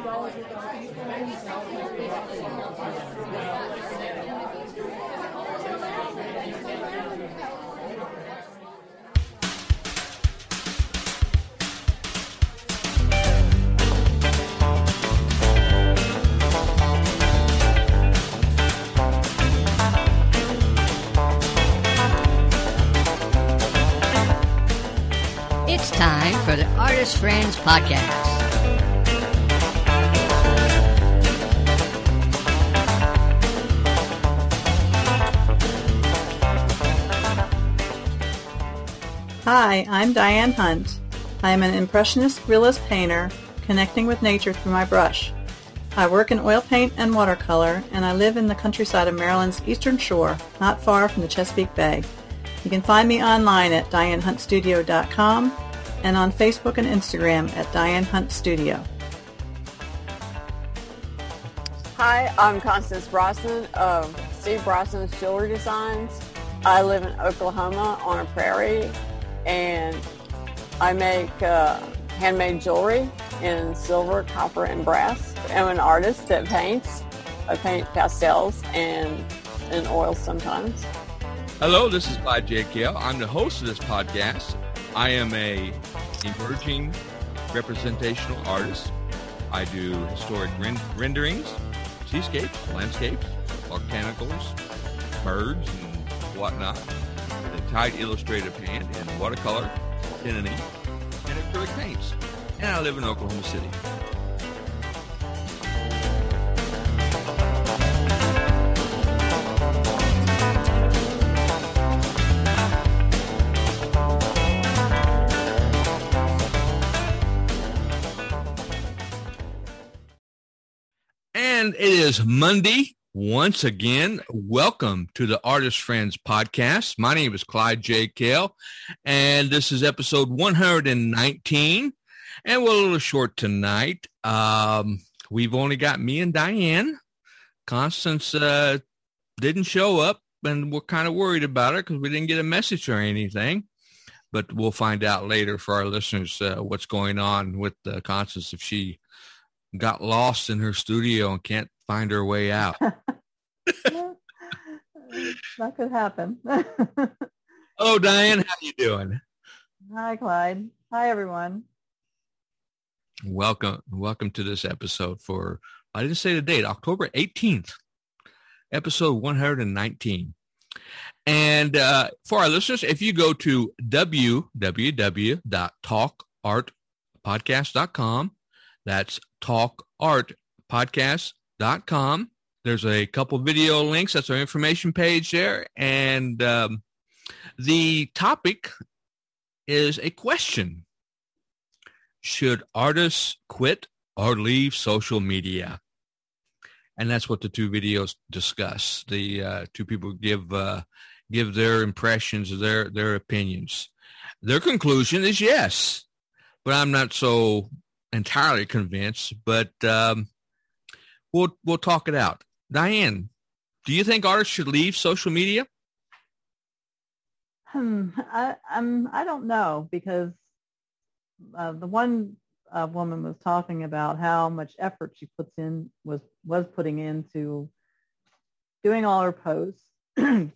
It's time for the Artist Friends Podcast. Hi, I'm Diane Hunt. I am an impressionist realist painter connecting with nature through my brush. I work in oil paint and watercolor, and I live in the countryside of Maryland's Eastern Shore, not far from the Chesapeake Bay. You can find me online at DianeHuntStudio.com and on Facebook and Instagram at Diane Hunt Studio. Hi, I'm Constance Brosnan of Steve Brosnan's Jewelry Designs. I live in Oklahoma on a prairie, and I make handmade jewelry in silver, copper, and brass. I'm an artist that paints. I paint pastels and in oils sometimes. Hello, this is Clyde J. Kale. I'm the host of this podcast. I am a emerging representational artist. I do historic renderings, seascapes, landscapes, volcanicals, birds, and whatnot, in a tight illustrative hand in watercolor, pen and ink, and acrylic paints. And I live in Oklahoma City. And it is Monday once again. Welcome to the Artist Friends Podcast. My name is Clyde J. Kale, and this is episode 119. And we're a little short tonight. We've only got me and Diane. Constance didn't show up, and we're kind of worried about her because we didn't get a message or anything. But we'll find out later for our listeners what's going on with Constance, if she got lost in her studio and can't find her way out. That could happen. Hello, Diane. How you doing? Hi, Clyde. Hi, everyone. Welcome to this episode for, I didn't say the date, October 18th, episode 119. And for our listeners, if you go to www.talkartpodcast.com, that's talkartpodcast.com. There's a couple video links. That's our information page there. And the topic is a question. Should artists quit or leave social media? And that's what the two videos discuss. The two people give their impressions, their opinions. Their conclusion is yes, but I'm not so entirely convinced. But we'll talk it out. Diane, do you think artists should leave social media? I don't know, because the one woman was talking about how much effort she was putting into doing all her posts, and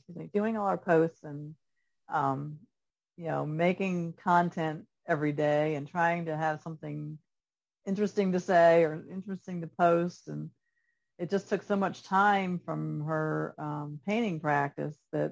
making content every day and trying to have something interesting to say or interesting to post, and it just took so much time from her painting practice that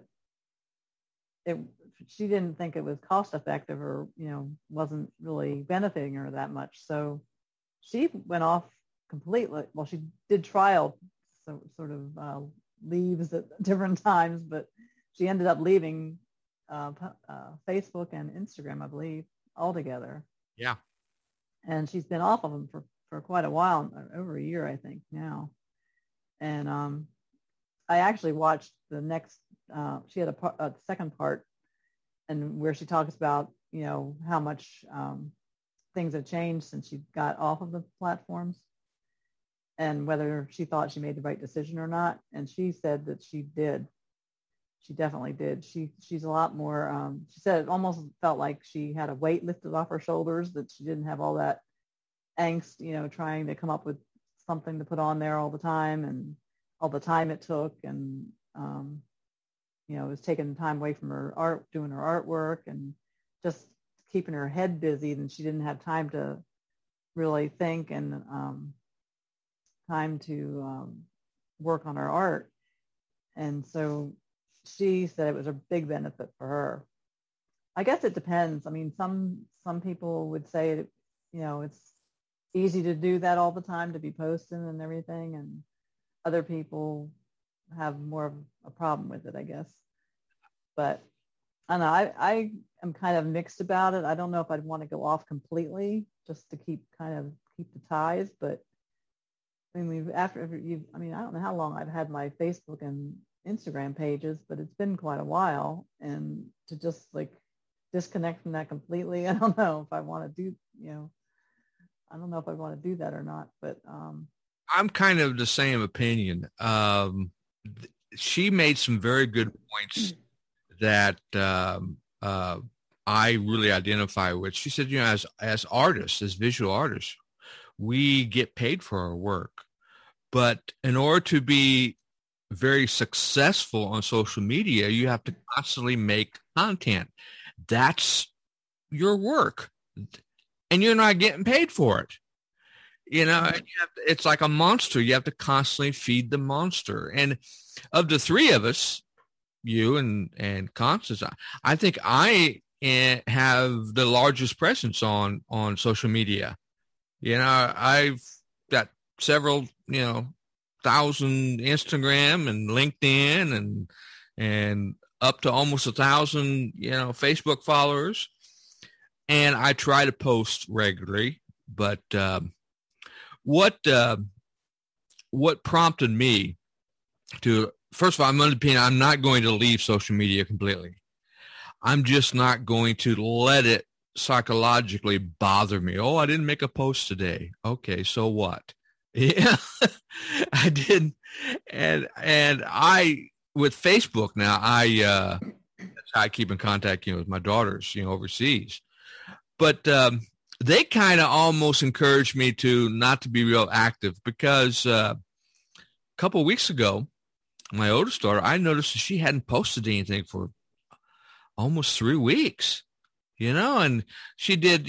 she didn't think it was cost effective, or wasn't really benefiting her that much. So she went off completely. Well, she did trial sort of leaves at different times, but she ended up leaving Facebook and Instagram, I believe, altogether. Yeah. And she's been off of them for quite a while, over a year, I think now. And I actually watched the next, she had a second part, and where she talks about, how much things have changed since she got off of the platforms, and whether she thought she made the right decision or not. And she said that she did. She definitely did. She's a lot more, she said it almost felt like she had a weight lifted off her shoulders, that she didn't have all that angst, trying to come up with something to put on there all the time, and all the time it took, and it was taking time away from her art, doing her artwork, and just keeping her head busy. And she didn't have time to really think, and time to work on her art. And so she said it was a big benefit for her. I guess it depends. I mean, some people would say, it's easy to do that all the time, to be posting and everything, and other people have more of a problem with it, I guess. But I don't know. I am kind of mixed about it. I don't know if I'd want to go off completely just to keep the ties. But I mean, I don't know how long I've had my Facebook and Instagram pages, but it's been quite a while. And to just like disconnect from that completely, I don't know if I want to do, I don't know if I want to do that or not. But I'm kind of the same opinion. She made some very good points that I really identify with. She said, as artists, as visual artists, we get paid for our work. But in order to be very successful on social media, you have to constantly make content. That's your work. And you're not getting paid for it. It's like a monster. You have to constantly feed the monster. And of the three of us, you and Constance, I think I have the largest presence on social media. I've got several, thousand Instagram and LinkedIn and up to almost 1,000, Facebook followers. And I try to post regularly, but what prompted me to, first of all, I'm of the opinion I'm not going to leave social media completely. I'm just not going to let it psychologically bother me. Oh, I didn't make a post today. Okay, so what? Yeah, I didn't. And I, with Facebook now, that's how I keep in contact, with my daughters, overseas. But they kind of almost encouraged me to not to be real active, because a couple of weeks ago, my oldest daughter, I noticed that she hadn't posted anything for almost 3 weeks, and she did,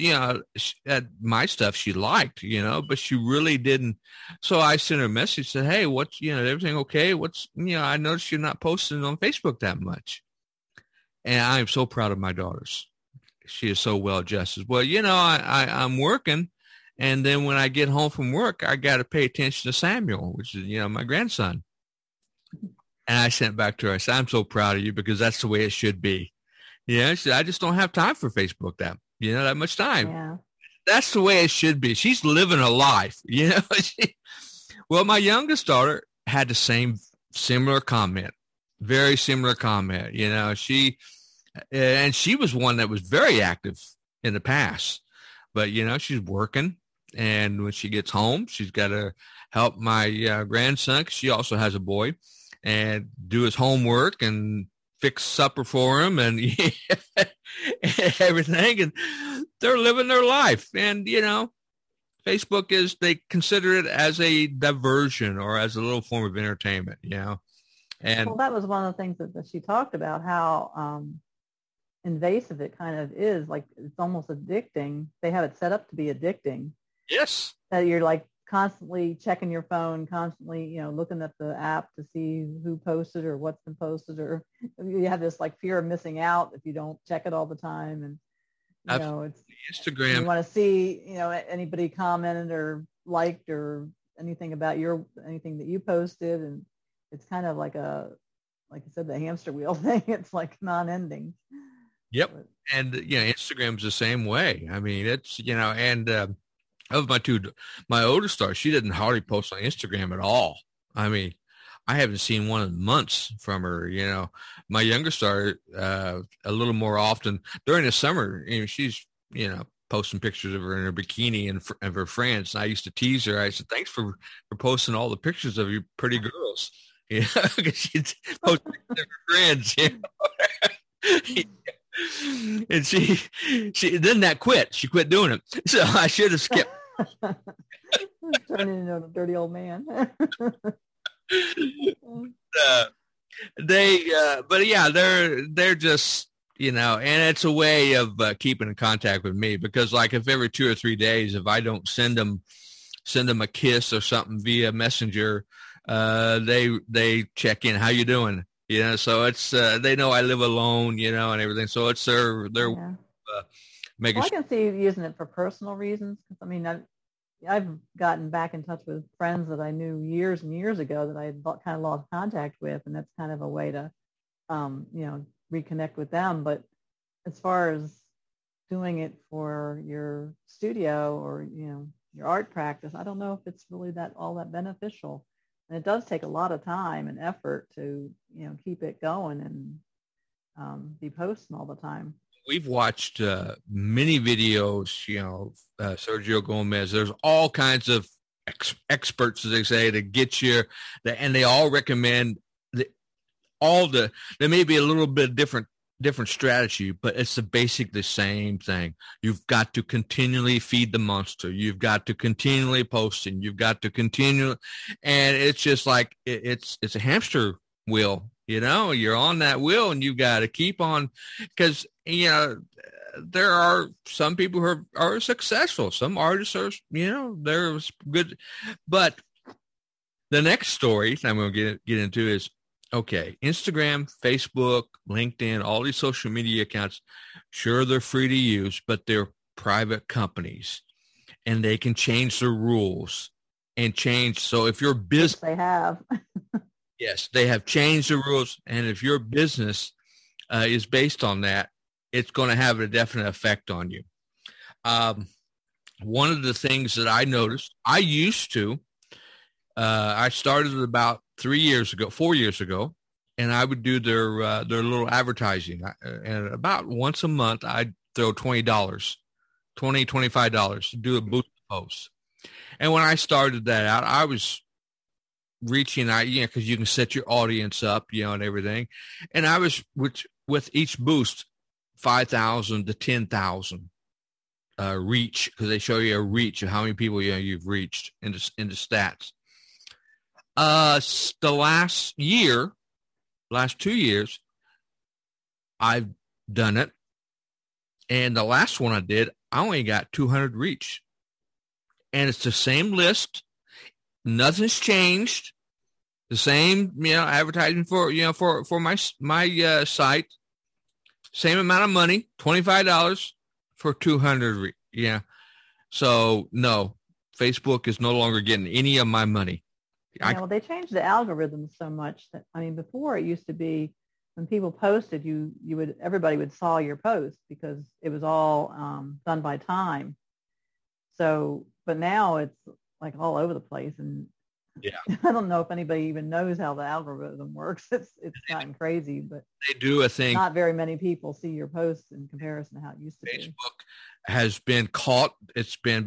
my stuff she liked, but she really didn't. So I sent her a message, said, hey, what's, everything okay? What's, I noticed you're not posting on Facebook that much. And I am so proud of my daughters. She is so well adjusted. Well, I'm working. And then when I get home from work, I got to pay attention to Samuel, which is, my grandson. And I sent back to her. I said, I'm so proud of you, because that's the way it should be. She said, I just don't have time for Facebook that much time. Yeah. That's the way it should be. She's living a life, Well, my youngest daughter had the similar comment, very similar comment. And she was one that was very active in the past, but she's working, and when she gets home, she's got to help my grandson, 'cause she also has a boy, and do his homework and fix supper for him and everything. And they're living their life. And, Facebook they consider it as a diversion or as a little form of entertainment, And well, that was one of the things that she talked about, how invasive it kind of is. Like, it's almost addicting. They have it set up to be addicting. Yes. That you're like constantly checking your phone, constantly, looking at the app to see who posted or what's been posted, or you have this like fear of missing out if you don't check it all the time. And, it's Instagram. You want to see, anybody commented or liked or anything about anything that you posted. And it's kind of like like you said, the hamster wheel thing. It's like non-ending. Yep. But, and, Instagram's the same way. I mean, it's, and, of my oldest daughter, she didn't hardly post on Instagram at all. I mean, I haven't seen one in months from her. My youngest daughter, a little more often during the summer. She's posting pictures of her in her bikini and of her friends. And I used to tease her. I said, "Thanks for posting all the pictures of your pretty girls." Because she'd post pictures of her friends. And she then that quit. She quit doing it. So I should have skipped. Turning into a dirty old man. But yeah, they're just, and it's a way of keeping in contact with me, because like if every 2 or 3 days, if I don't send them a kiss or something via messenger, they check in, how you doing? So it's, they know I live alone, and everything. So it's their making I can see you using it for personal reasons. I mean, I've gotten back in touch with friends that I knew years and years ago that I had kind of lost contact with, and that's kind of a way to, reconnect with them. But as far as doing it for your studio or, your art practice, I don't know if it's really all that beneficial. And it does take a lot of time and effort to, keep it going and be posting all the time. We've watched many videos, Sergio Gomez. There's all kinds of experts, as they say, to get you, and they all recommend there may be a little bit different strategy, but it's basically the same thing. You've got to continually feed the monster. You've got to continually posting. You've got to continue, and it's just like it's a hamster wheel. You're on that wheel, and you've got to keep on, because there are some people who are successful. Some artists are, they're good, but the next story I'm going to get into is, okay, Instagram, Facebook, LinkedIn, all these social media accounts, sure, they're free to use, but they're private companies, and they can change the rules and change. So if your business, they have. Yes, they have changed the rules, and if your business is based on that, it's going to have a definite effect on you. One of the things that I noticed, I used to, I started about 4 years ago, and I would do their little advertising. And about once a month, I'd throw $25 to do a boost post. And when I started that out, I was reaching out, because you can set your audience up, and everything. And I was, with each boost, 5,000 to 10,000 reach, because they show you a reach of how many people you've reached in the stats. The last 2 years, I've done it. And the last one I did, I only got 200 reach. And it's the same list. Nothing's changed. The same, advertising for my site. Same amount of money, $25 for 200. So no, Facebook is no longer getting any of my money. Well, they changed the algorithm so much that, before it used to be when people posted, everybody would saw your post because it was all done by time. So, but now it's like all over the place, and I don't know if anybody even knows how the algorithm works. It's gotten crazy, but they do a thing. Not very many people see your posts in comparison to how it used to be. Facebook has been caught. It's been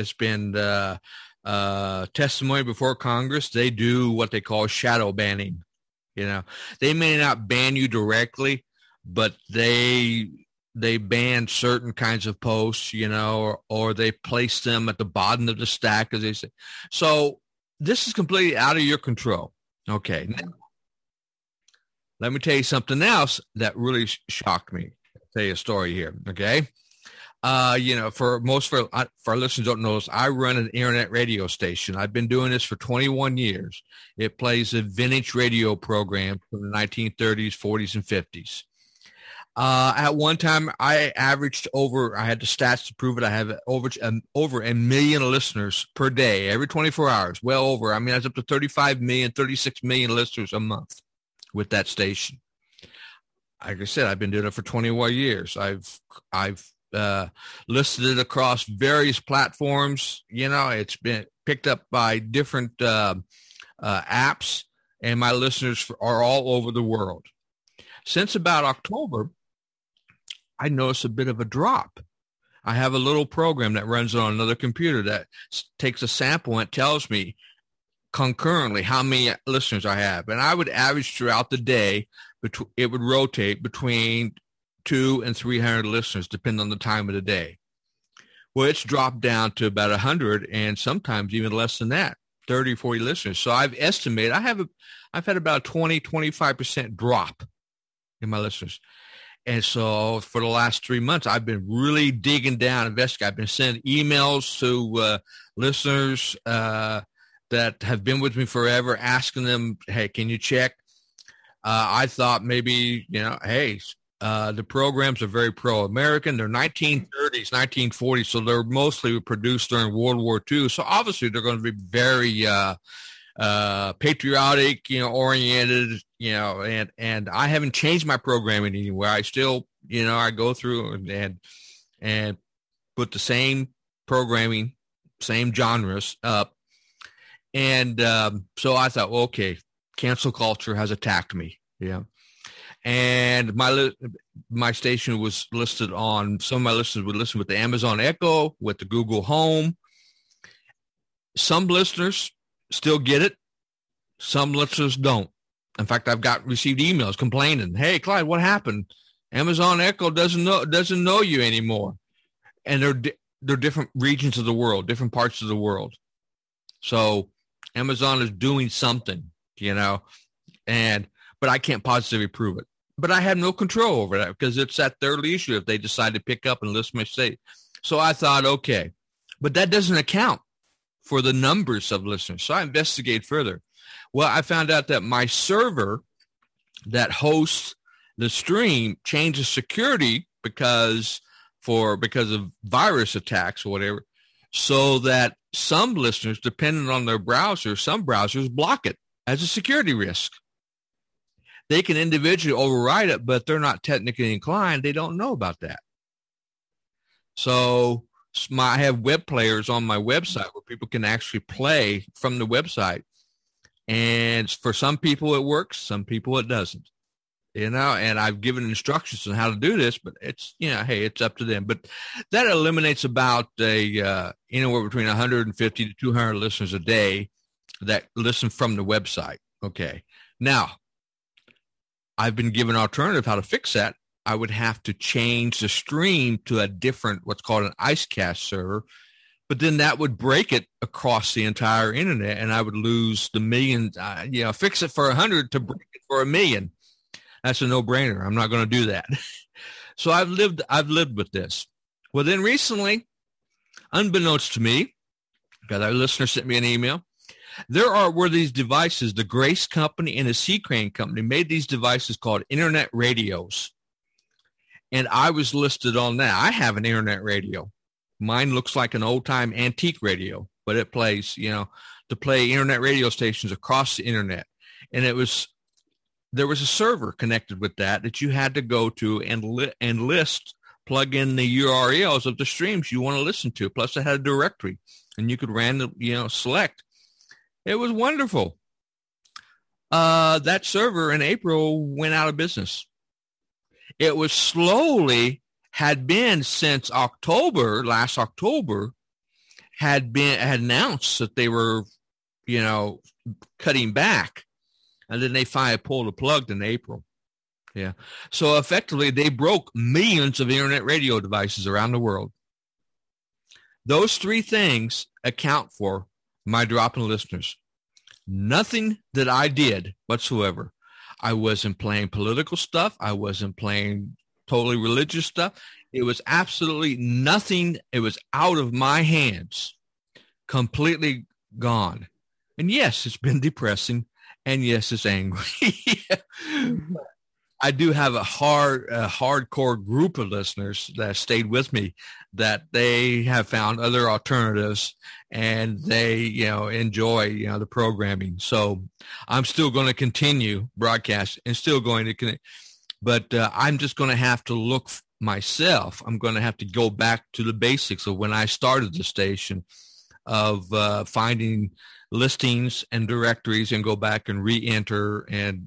testimony before Congress. They do what they call shadow banning. They may not ban you directly, but they ban certain kinds of posts, or they place them at the bottom of the stack, as they say. So this is completely out of your control. Okay. Now, let me tell you something else that really shocked me. I'll tell you a story here. Okay. For our listeners don't know this, I run an internet radio station. I've been doing this for 21 years. It plays a vintage radio program from the 1930s, 40s, and 50s. At one time, I averaged I had the stats to prove it. I have over 1 million listeners per day, every 24 hours, well over. I was up to 35 million, 36 million listeners a month with that station. Like I said, I've been doing it for 21 years. I've listed it across various platforms. It's been picked up by different apps, and my listeners are all over the world. Since about October, I noticed a bit of a drop. I have a little program that runs on another computer that takes a sample and tells me concurrently how many listeners I have. And I would average throughout the day, it would rotate between 200 and 300 listeners, depending on the time of the day. Well, it's dropped down to about 100 and sometimes even less than that, 30, 40 listeners. So I've estimated I've had about 20, 25% drop in my listeners. And so for the last 3 months, I've been really digging down, investigating. I've been sending emails to listeners that have been with me forever, asking them, hey, can you check? I thought maybe, hey, the programs are very pro-American. They're 1930s, 1940s, so they're mostly produced during World War II. So obviously they're going to be very patriotic, oriented, and I haven't changed my programming anywhere. I still, I go through and put the same programming, same genres up. And so I thought, well, okay, cancel culture has attacked me. Yeah. And my station was listed on, some of my listeners would listen with the Amazon Echo, with the Google Home. Some listeners still get it. Some listeners don't. In fact, I've received emails complaining, hey, Clyde, what happened? Amazon Echo doesn't know you anymore. And they're different regions of the world, different parts of the world. So Amazon is doing something, but I can't positively prove it. But I have no control over that because it's at their leisure if they decide to pick up and listen to my state. So I thought, okay, but that doesn't account for the numbers of listeners. So I investigated further. Well, I found out that my server that hosts the stream changes security because of virus attacks or whatever, so that some listeners, depending on their browser, some browsers block it as a security risk. They can individually override it, but they're not technically inclined. They don't know about that. So I have web players on my website where people can actually play from the website. And for some people it works, some people it doesn't. And I've given instructions on how to do this, but it's, hey, it's up to them. But that eliminates about anywhere between 150 to 200 listeners a day that listen from the website. Okay. Now, I've been given an alternative how to fix that. I would have to change the stream to a different, what's called an IceCast server, but then that would break it across the entire internet, and I would lose the million. Fix it for 100 to break it for 1 million. That's a no-brainer. I'm not going to do that. So I've lived with this. Well, then recently, unbeknownst to me, because our listener sent me an email, were these devices, the Grace Company and the C-Crane Company made these devices called internet radios. And I was listed on that. I have an internet radio. Mine looks like an old-time antique radio, but it plays, to play internet radio stations across the internet. And there was a server connected with that you had to go to and plug in the URLs of the streams you want to listen to. Plus it had a directory, and you could randomly, select. It was wonderful. That server in April went out of business. It was had been since last October, had announced that they were, cutting back. And then they finally pulled the plug in April. Yeah. So effectively, they broke millions of internet radio devices around the world. Those three things account for my drop in listeners. Nothing that I did whatsoever. I wasn't playing political stuff. I wasn't playing totally religious stuff. It was absolutely nothing. It was out of my hands, completely gone. And yes, it's been depressing. And yes, it's angry. I do have a hardcore group of listeners that stayed with me, that they have found other alternatives, and they, enjoy, the programming. So I'm still going to continue broadcast and still going to connect, but I'm just going to have to look myself. I'm going to have to go back to the basics of when I started the station, of finding listings and directories, and go back and re-enter and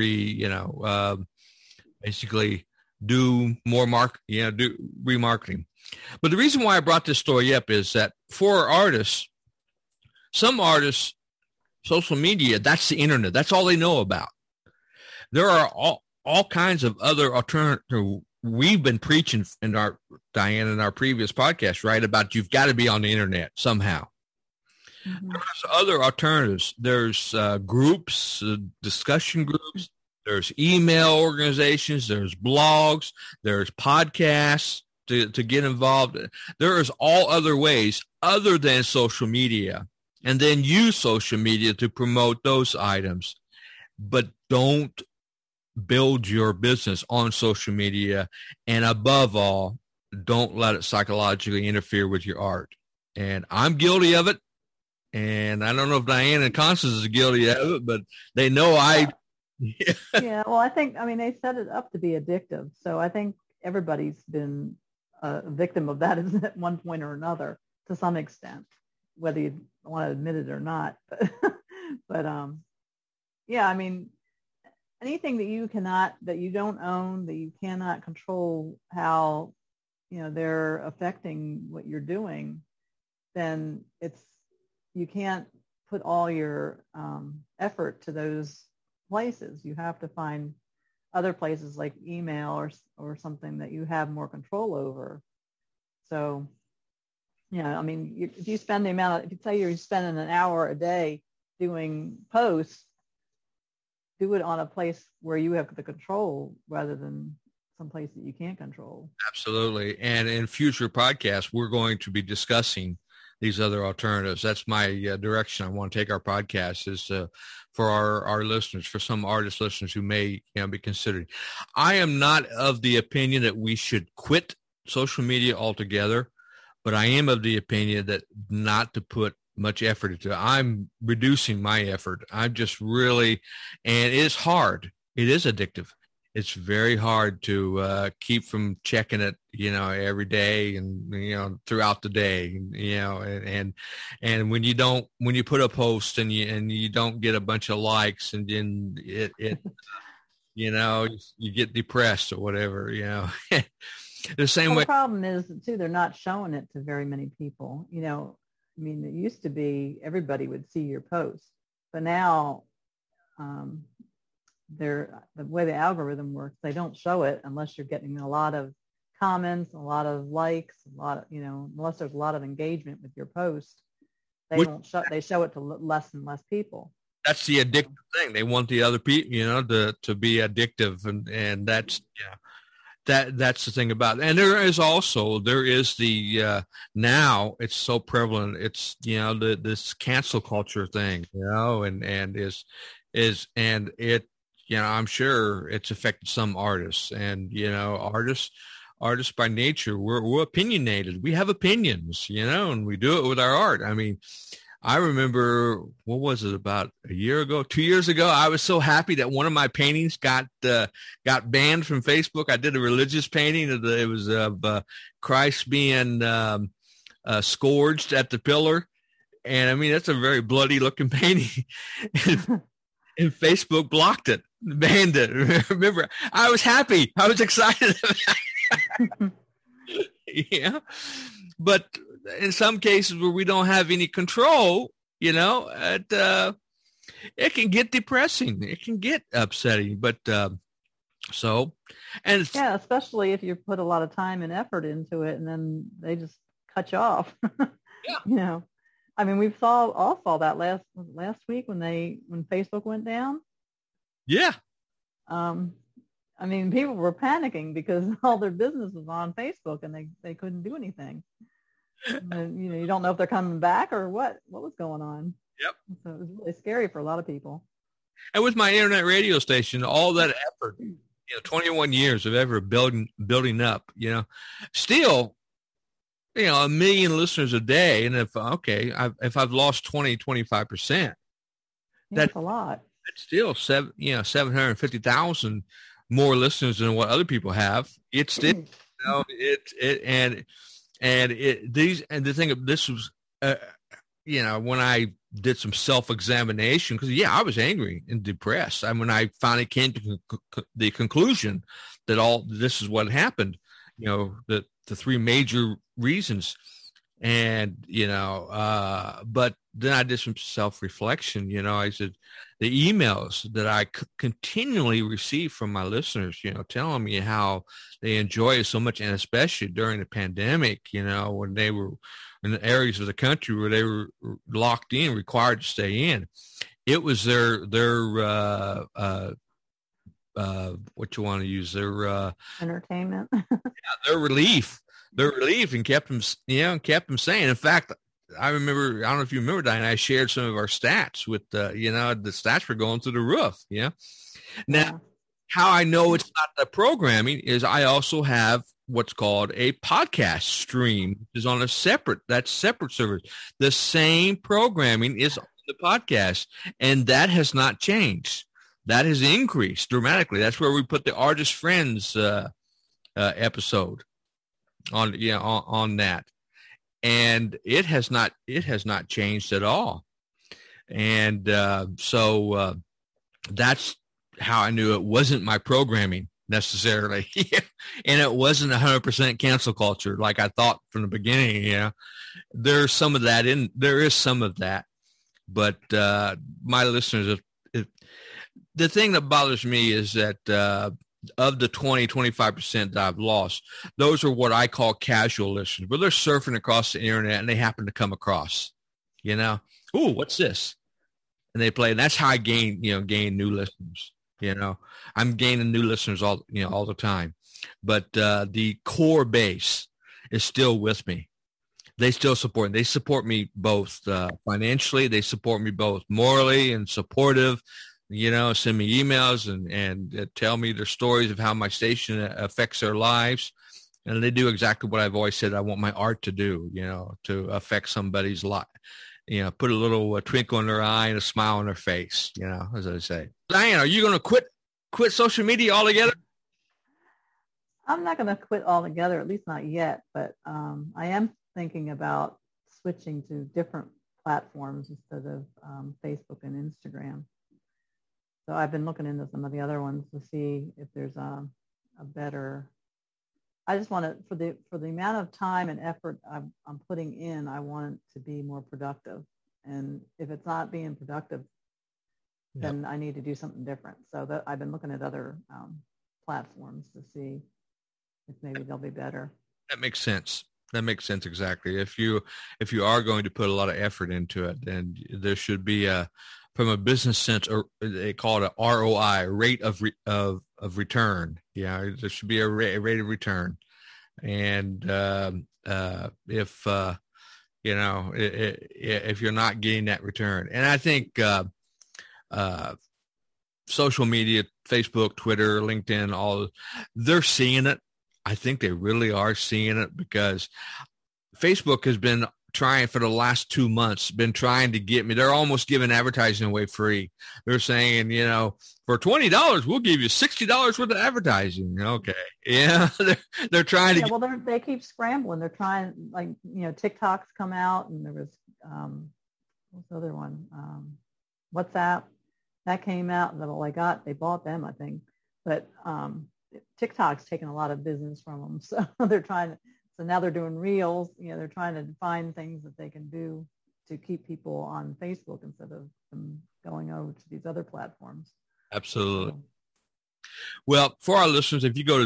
basically do more do remarketing. But the reason why I brought this story up is that for artists, some artists, social media, that's the internet. That's all they know about. There are all kinds of other alternative we've been preaching in Diane, in our previous podcast, right, about you've got to be on the internet somehow. Mm-hmm. There's other alternatives. There's groups, discussion groups. There's email organizations. There's blogs. There's podcasts to get involved. There is all other ways other than social media, and then use social media to promote those items. But don't build your business on social media, and above all, don't let it psychologically interfere with your art. And I'm guilty of it. And I don't know if Diane and Constance is guilty of it, but they know Yeah, well, I mean, they set it up to be addictive. So I think everybody's been a victim of that at one point or another to some extent, whether you want to admit it or not. But yeah, I mean, anything that you don't own, that you cannot control how, they're affecting what you're doing, then you can't put all your effort to those places. You have to find other places like email or something that you have more control over. So, I mean, if you say you're spending an hour a day doing posts, do it on a place where you have the control rather than some place that you can't control. Absolutely. And in future podcasts, we're going to be discussing these other alternatives. That's my direction. I want to take our podcast is for our listeners, for some artist listeners who may be considering. I am not of the opinion that we should quit social media altogether, but I am of the opinion that not to put much effort into it. I'm reducing my effort. I'm just really, and it's hard. It is addictive. It's very hard to keep from checking it, every day and, throughout the day, and when you put a post and you don't get a bunch of likes and then it you get depressed or whatever, the same way. The problem is too, they're not showing it to very many people. I mean, it used to be everybody would see your post, but now, the way the algorithm works, they don't show it unless you're getting a lot of comments, a lot of likes, a lot of, unless there's a lot of engagement with your post, they show it to less and less people. That's the addictive thing. They want the other people, to be addictive. And that's, that's the thing about it. And there is the, now it's so prevalent. It's, this cancel culture thing, and it, I'm sure it's affected some artists, and, artists by nature, we're opinionated. We have opinions, and we do it with our art. I mean, I remember, what was it, about a year ago, 2 years ago, I was so happy that one of my paintings got banned from Facebook. I did a religious painting. It was of Christ being scourged at the pillar. And I mean, that's a very bloody looking painting. And Facebook blocked it, banned it. Remember, I was happy. I was excited. Yeah. But in some cases where we don't have any control, it can get depressing. It can get upsetting. But yeah, especially if you put a lot of time and effort into it and then they just cut you off. Yeah. I mean, we all saw that last week when Facebook went down. Yeah. I mean, people were panicking because all their business was on Facebook and they couldn't do anything. And, you don't know if they're coming back or what was going on. Yep. So it was really scary for a lot of people. And with my internet radio station, all that effort, 21 years of ever building up, still, a million listeners a day. And if I've lost 25%, that's a lot. That's still 750,000 more listeners than what other people have. It's still, and the thing of this was, when I did some self-examination, because I was angry and depressed. And when I finally came to the conclusion that all this is what happened, the three major reasons And, but then I did some self-reflection. I said, the emails that I continually receive from my listeners, telling me how they enjoy it so much, and especially during the pandemic, when they were in the areas of the country where they were locked in, required to stay in. It was their what you want to use, their entertainment, their relief, and kept them sane. In fact, I don't know if you remember, Diane, I shared some of our stats with, the stats were going through the roof. Yeah. Now, how I know it's not the programming is I also have what's called a podcast stream, which is on a separate server. The same programming is on the podcast, and that has not changed. That has increased dramatically. That's where we put the Artist Friends episode on that. And it has not changed at all. And so that's how I knew it wasn't my programming necessarily. And it wasn't 100% cancel culture like I thought from the beginning. There's some of that there is some of that, but my listeners, the thing that bothers me is that of the 25% that I've lost, those are what I call casual listeners, where they're surfing across the internet and they happen to come across, ooh, what's this? And they play. And that's how I gain new listeners. I'm gaining new listeners all the time. But the core base is still with me. They still support. They support me both financially. They support me both morally and supportive. Send me emails and tell me their stories of how my station affects their lives. And they do exactly what I've always said I want my art to do, to affect somebody's life, put a little twinkle in their eye and a smile on their face, as I say. Diane, are you going to quit social media altogether? I'm not going to quit altogether, at least not yet. But I am thinking about switching to different platforms instead of Facebook and Instagram. So I've been looking into some of the other ones to see if there's a better. I just want to, for the amount of time and effort I'm putting in, I want it to be more productive. And if it's not being productive, then I need to do something different. So I've been looking at other platforms to see if maybe they'll be better. That makes sense. Exactly. If you are going to put a lot of effort into it, then there should be from a business sense, or they call it a ROI, rate of return. Yeah, there should be a rate of return. And if you're not getting that return, and I think social media, Facebook, Twitter, LinkedIn, they're seeing it. I think they really are seeing it, because Facebook has been trying for the last 2 months, been trying to get me. They're almost giving advertising away free. They're saying, for $20, we'll give you $60 worth of advertising. Okay. Yeah. They're trying to. Well, they keep scrambling. They're trying, TikTok's come out, and there was, what's the other one? WhatsApp that came out, and they bought them, I think. But TikTok's taken a lot of business from them. So so now they're doing reels. They're trying to find things that they can do to keep people on Facebook instead of them going over to these other platforms. Absolutely. Well, for our listeners, if you go to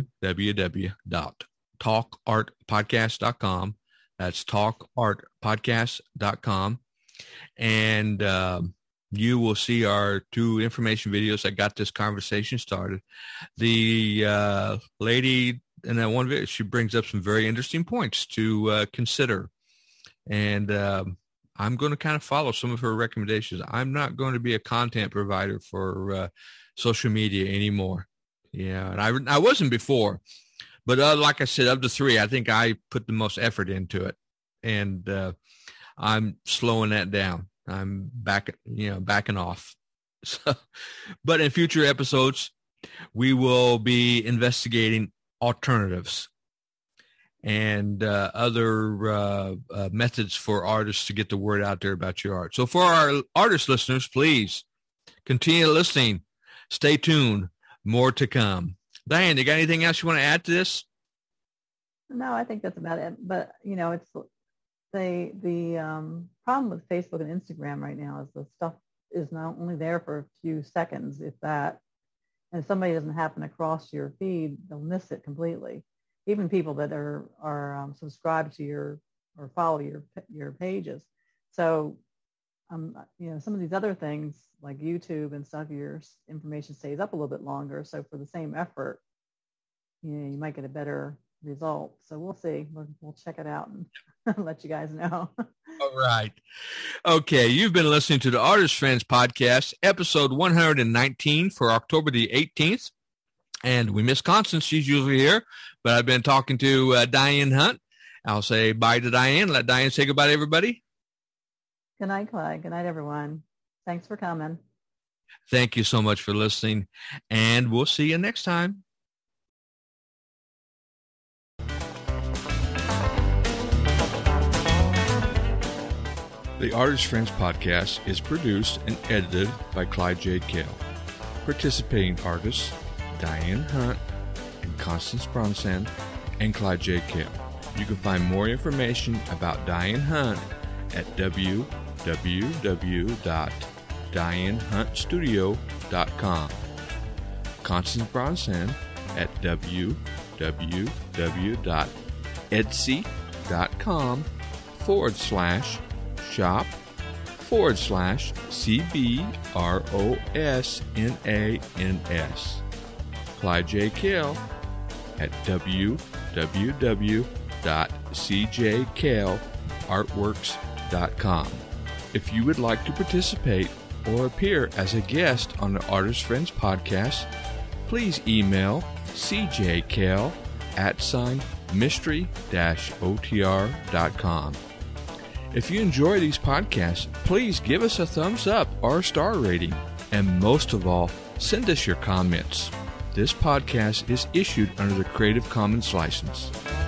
www.talkartpodcast.com, that's talkartpodcast.com, and you will see our 2 information videos that got this conversation started. The lady in that one video, she brings up some very interesting points to consider. And I'm going to kind of follow some of her recommendations. I'm not going to be a content provider for social media anymore. Yeah, and I wasn't before. But like I said, of the 3, I think I put the most effort into it. And I'm slowing that down. I'm backing off. So, but in future episodes, we will be investigating alternatives and other methods for artists to get the word out there about your art. So for our artist listeners, please continue listening. Stay tuned. More to come. Diane, you got anything else you want to add to this? No, I think that's about it. But, it's the problem with Facebook and Instagram right now is the stuff is not only there for a few seconds, if that, and if somebody doesn't happen to cross your feed, they'll miss it completely. Even people that are subscribed to your or follow your pages. So, some of these other things like YouTube and stuff, your information stays up a little bit longer. So for the same effort, you might get a better result. So we'll see. We'll check it out and let you guys know. All right. Okay. You've been listening to the Artist Friends Podcast, episode 119 for October the 18th. And we miss Constance. She's usually here, but I've been talking to Diane Hunt. I'll say bye to Diane. Let Diane say goodbye to everybody. Good night, Clyde. Good night, everyone. Thanks for coming. Thank you so much for listening, and we'll see you next time. The Artist Friends Podcast is produced and edited by Clyde J. Kale. Participating artists, Diane Hunt and Constance Bronson and Clyde J. Kale. You can find more information about Diane Hunt at www.dianehuntstudio.com. Constance Bronson at www.etsy.com/shop/CBROSNANS. Clyde J. Kale at www.cjkaleartworks.com. If you would like to participate or appear as a guest on the Artist Friends Podcast, please email cjkale@mystery-otr.com. If you enjoy these podcasts, please give us a thumbs up or a star rating. And most of all, send us your comments. This podcast is issued under the Creative Commons license.